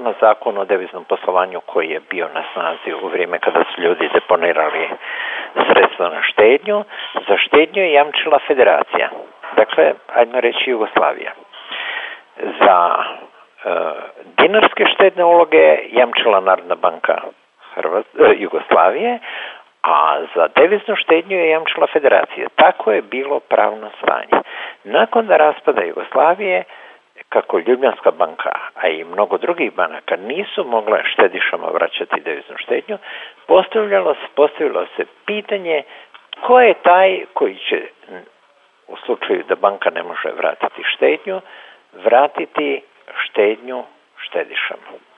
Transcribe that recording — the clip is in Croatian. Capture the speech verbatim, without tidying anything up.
prema zakonu o deviznom poslovanju koji je bio na snazi u vrijeme kada su ljudi deponirali sredstva na štednju, za štednju je jamčila federacija. Dakle, ajmo reći Jugoslavija. Za e, dinarske štedne uloge jamčila Narodna banka Hrvat, e, Jugoslavije, a za deviznu štednju je jamčila federacija. Tako je bilo pravno stanje. Nakon da raspada Jugoslavije, kako Ljubljanska banka, a i mnogo drugih banaka nisu mogle štedišama vraćati deviznu štednju, postavljalo se, postavilo se pitanje ko je taj koji će, u slučaju da banka ne može vratiti štednju, vratiti štednju štedišama.